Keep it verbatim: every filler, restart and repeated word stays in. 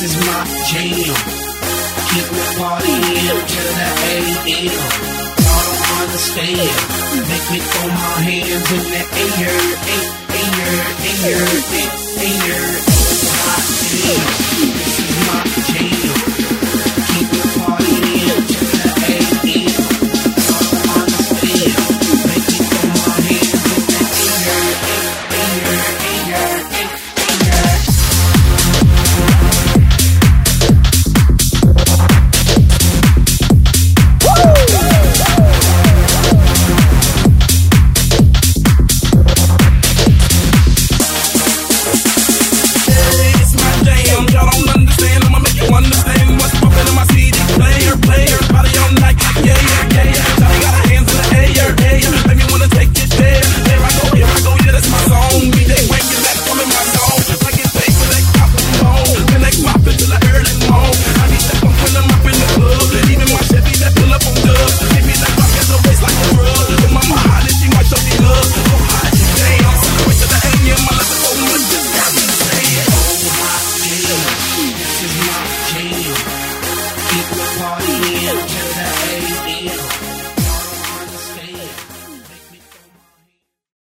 is my jam. Keep me partying till the A M. Y'all don't understand. Make me throw my hands in the air, air, air, air, air, air. Hot damn.